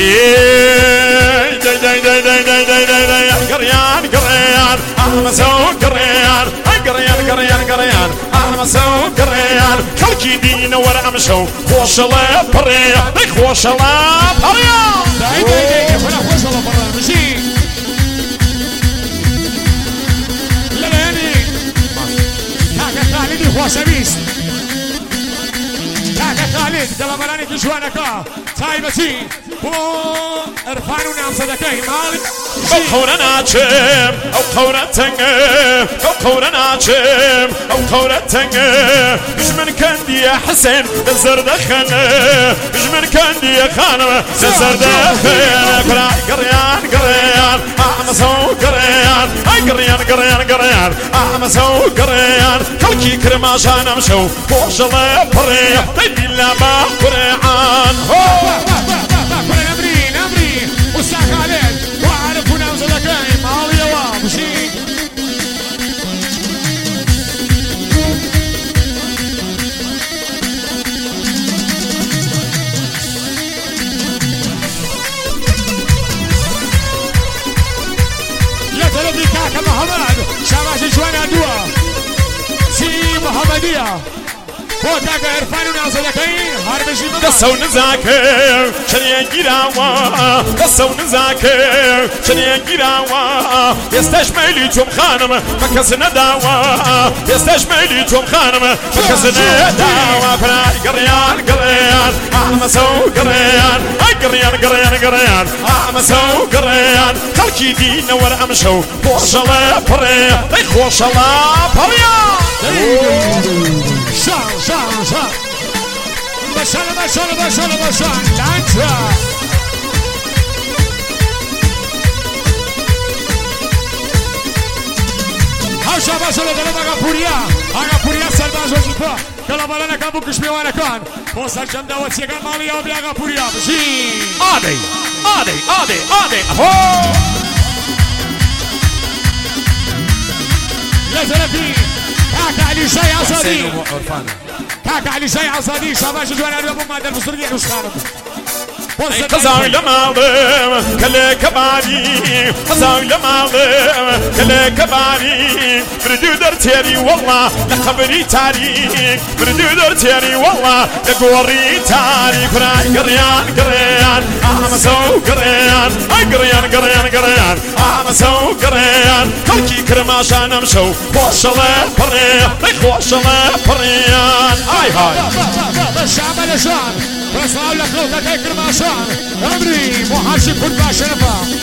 قريان قريان مسوق قريان قريان قريان قريان مسوق قريان خلقي دين ورا مشو خوش الله بريا خوش الله بريا داي ولا خوش الله برا مشي لا يعني كاكا خالد خوش بيس كاكا خالد دلبراني كجوانكا تايبتي ارفعوا نعم صدقين مالك او قورنا چم او قورا تنگه او قورنا چم او قورا تنگه من كندي يا حسين زرد خانه من كندي يا خانه زرد خانه قريان قريان مسو قريان قريان قريان قريان مسو قريان كلكي كرماشان امشو خوش الله بريا تدي لا با قريان محمد شباش جوانا دوا سي محمدية فوتاك عرفان ونعصدكين هاربشي مبا دسو نزاكر شنيا جيراوا دسو نزاكر شنيا جيراوا يستشملي جم خانم مكسنا داوا يستشملي جم خانم مكسنا داوا قريان قريان مسو قريان قريان قريان قريان مسو قريان خلقي دين ور امشو خوش الله بريا خوش الله بريا شان بشان لانترا هاشا باشا لدلم اغا سرباز وزيفا كلا بالانا كابو كشميوانا كان بوصل جمدا واتسيقان ماليا وبي اغا بوريا بشي آدي يا زلفي كاكا علي شاي عصادي كاكا علي شاي عصادي شباش جوانا اليوم ما در بسرقية نسخانم قزاوي لماضي كلي كباري قزاوي لماضي كلي كباري بردو درتيري والله لقبري تاريخ بردو درتيري والله لقوري تاريخ قريان قريان مسو قريان قريان قريان قريان مسو قريان كلكي كرماشان امشو خوش الله بريان خوش الله بريان هاي الشعب لشان بس اقول لك لو تذكر ما شان امري محاشي كل باشرفه